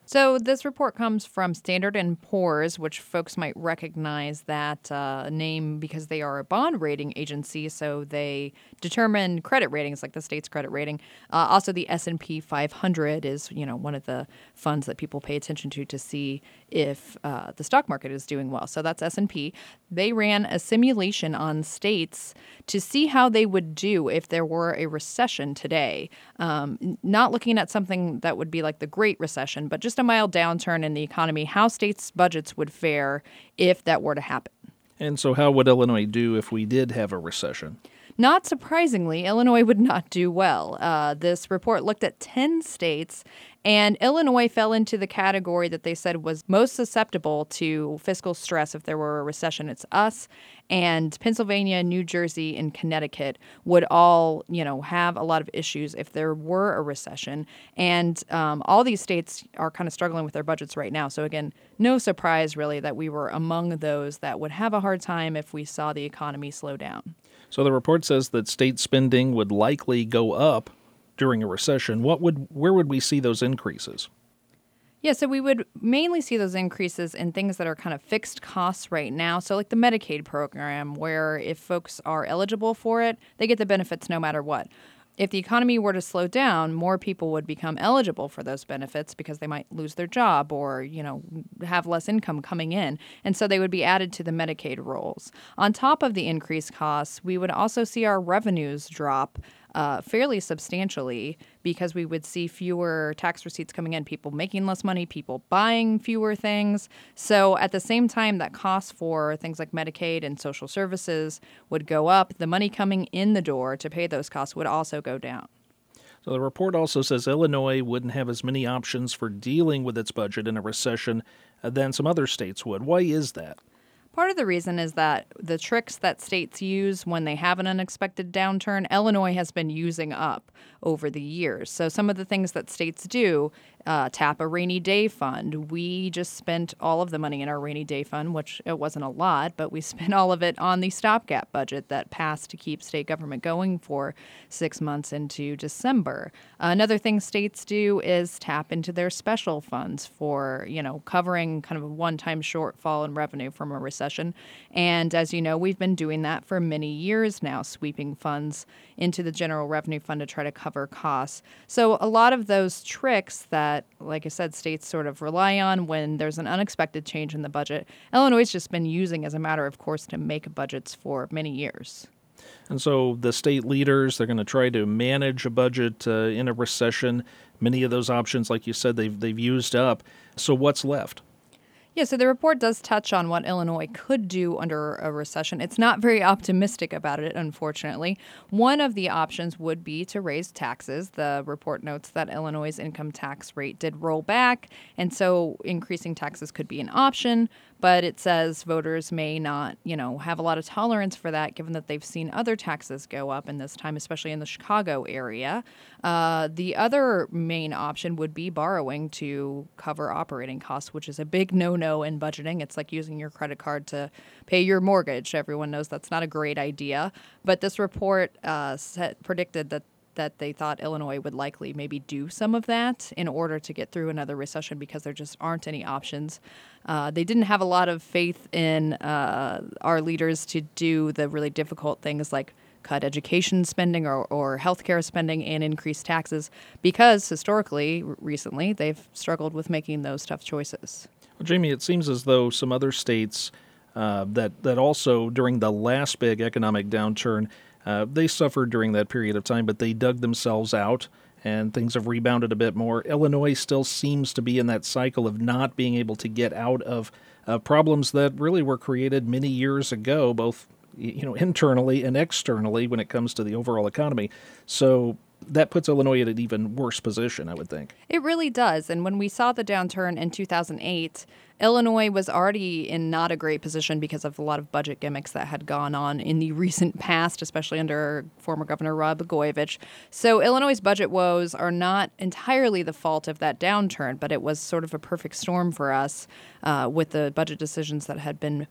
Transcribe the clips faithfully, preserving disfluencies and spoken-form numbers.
So this report comes from Standard and Poor's, which folks might recognize that uh, name because they are a bond rating agency. So they determine credit ratings, like the state's credit rating. Uh, also, the S and P five hundred is, you know, one of the funds that people pay attention to to see if uh, the stock market is doing well. So that's S and P. They ran a simulation on states to see how they would do if there were a recession today. Um, not looking at something that would be like the Great Recession, but just a mild downturn in the economy, how states' budgets would fare if that were to happen. And so how would Illinois do if we did have a recession? Not surprisingly, Illinois would not do well. Uh, this report looked at ten states, and Illinois fell into the category that they said was most susceptible to fiscal stress if there were a recession. It's us, and Pennsylvania, New Jersey, and Connecticut would all, you know, have a lot of issues if there were a recession. And um, all these states are kind of struggling with their budgets right now. So again, no surprise really that we were among those that would have a hard time if we saw the economy slow down. So the report says that state spending would likely go up during a recession. What would, where would we see those increases? Yeah, so we would mainly see those increases in things that are kind of fixed costs right now. So like the Medicaid program, where if folks are eligible for it, they get the benefits no matter what. If the economy were to slow down, more people would become eligible for those benefits because they might lose their job or, you know, have less income coming in. And so they would be added to the Medicaid rolls. On top of the increased costs, we would also see our revenues drop uh, fairly substantially because we would see fewer tax receipts coming in, people making less money, people buying fewer things. So at the same time that costs for things like Medicaid and social services would go up, the money coming in the door to pay those costs would also go down. So the report also says Illinois wouldn't have as many options for dealing with its budget in a recession than some other states would. Why is that? Part of the reason is that the tricks that states use when they have an unexpected downturn, Illinois has been using up over the years. So some of the things that states do, uh, tap a rainy day fund. We just spent all of the money in our rainy day fund, which it wasn't a lot, but we spent all of it on the stopgap budget that passed to keep state government going for six months into December. Uh, another thing states do is tap into their special funds for, you know, covering kind of a one-time shortfall in revenue from a recession. And as you know, we've been doing that for many years now, sweeping funds into the general revenue fund to try to cover costs. So a lot of those tricks that, like I said, states sort of rely on when there's an unexpected change in the budget, Illinois has just been using as a matter of course to make budgets for many years. And so the state leaders, they're going to try to manage a budget uh, in a recession. Many of those options, like you said, they've they've used up. So what's left? Yeah, so the report does touch on what Illinois could do under a recession. It's not very optimistic about it, unfortunately. One of the options would be to raise taxes. The report notes that Illinois' income tax rate did roll back, and so increasing taxes could be an option. But it says voters may not, you know, have a lot of tolerance for that, given that they've seen other taxes go up in this time, especially in the Chicago area. Uh, the other main option would be borrowing to cover operating costs, which is a big no-no in budgeting. It's like using your credit card to pay your mortgage. Everyone knows that's not a great idea. But this report uh, set, predicted that that they thought Illinois would likely maybe do some of that in order to get through another recession because there just aren't any options. Uh, they didn't have a lot of faith in uh, our leaders to do the really difficult things like cut education spending or, or healthcare spending and increase taxes because historically, r- recently, they've struggled with making those tough choices. Well, Jamie, it seems as though some other states uh, that, that also during the last big economic downturn, Uh, they suffered during that period of time, but they dug themselves out, and things have rebounded a bit more. Illinois still seems to be in that cycle of not being able to get out of uh, problems that really were created many years ago, both you know internally and externally when it comes to the overall economy. So that puts Illinois in an even worse position, I would think. It really does. And when we saw the downturn in two thousand eight, Illinois was already in not a great position because of a lot of budget gimmicks that had gone on in the recent past, especially under former Governor Rod Blagojevich. So Illinois' budget woes are not entirely the fault of that downturn, but it was sort of a perfect storm for us uh, with the budget decisions that had been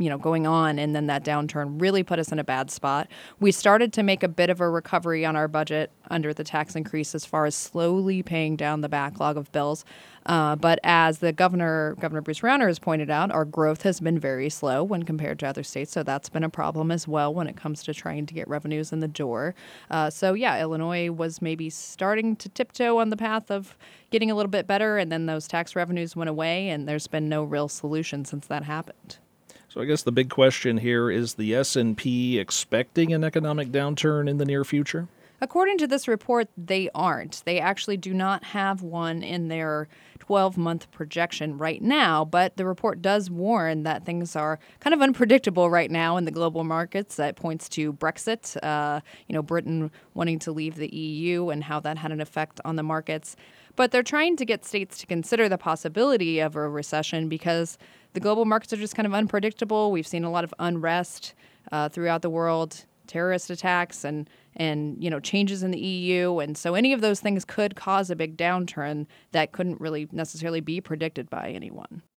you know, going on, and then that downturn really put us in a bad spot. We started to make a bit of a recovery on our budget under the tax increase as far as slowly paying down the backlog of bills. Uh, but as the governor, Governor Bruce Rauner has pointed out, our growth has been very slow when compared to other states. So that's been a problem as well when it comes to trying to get revenues in the door. Uh, so yeah, Illinois was maybe starting to tiptoe on the path of getting a little bit better, and then those tax revenues went away, and there's been no real solution since that happened. So I guess the big question here is the S and P expecting an economic downturn in the near future? According to this report, they aren't. They actually do not have one in their twelve-month projection right now, but the report does warn that things are kind of unpredictable right now in the global markets. That points to Brexit, uh, you know, Britain wanting to leave the E U and how that had an effect on the markets. But they're trying to get states to consider the possibility of a recession because the global markets are just kind of unpredictable. We've seen a lot of unrest uh, throughout the world, terrorist attacks and and you know changes in the E U, and so any of those things could cause a big downturn that couldn't really necessarily be predicted by anyone.